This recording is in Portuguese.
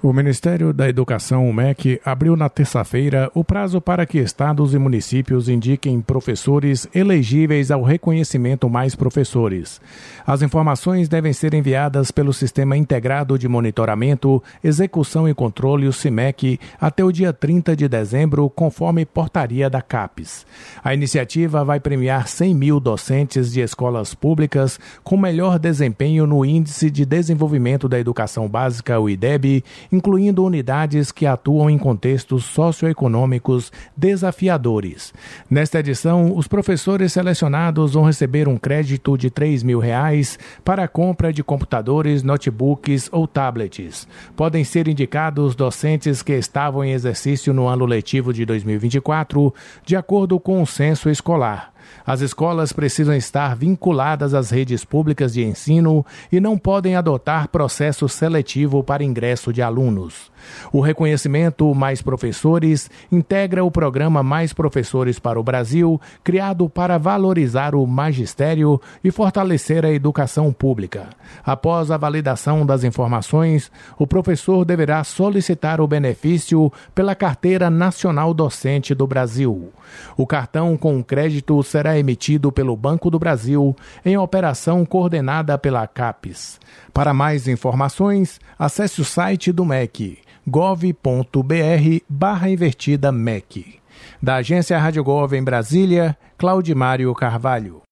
O Ministério da Educação, o MEC, abriu na terça-feira o prazo para que estados e municípios indiquem professores elegíveis ao reconhecimento Mais Professores. As informações devem ser enviadas pelo Sistema Integrado de Monitoramento, Execução e Controle, o SIMEC, até o dia 30 de dezembro, conforme portaria da CAPES. A iniciativa vai premiar 100 mil docentes de escolas públicas com melhor desempenho no Índice de Desenvolvimento da Educação Básica, o IDEB, incluindo unidades que atuam em contextos socioeconômicos desafiadores. Nesta edição, os professores selecionados vão receber um crédito de R$ 3.000 para a compra de computadores, notebooks ou tablets. Podem ser indicados docentes que estavam em exercício no ano letivo de 2024, de acordo com o censo escolar. As escolas precisam estar vinculadas às redes públicas de ensino e não podem adotar processo seletivo para ingresso de alunos. O reconhecimento Mais Professores integra o programa Mais Professores para o Brasil, criado para valorizar o magistério e fortalecer a educação pública. Após a validação das informações, o professor deverá solicitar o benefício pela Carteira Nacional Docente do Brasil. O cartão com crédito será emitido pelo Banco do Brasil em operação coordenada pela CAPES. Para mais informações, acesse o site do MEC, gov.br/MEC. Da agência Rádio Gov em Brasília, Claudimário Carvalho.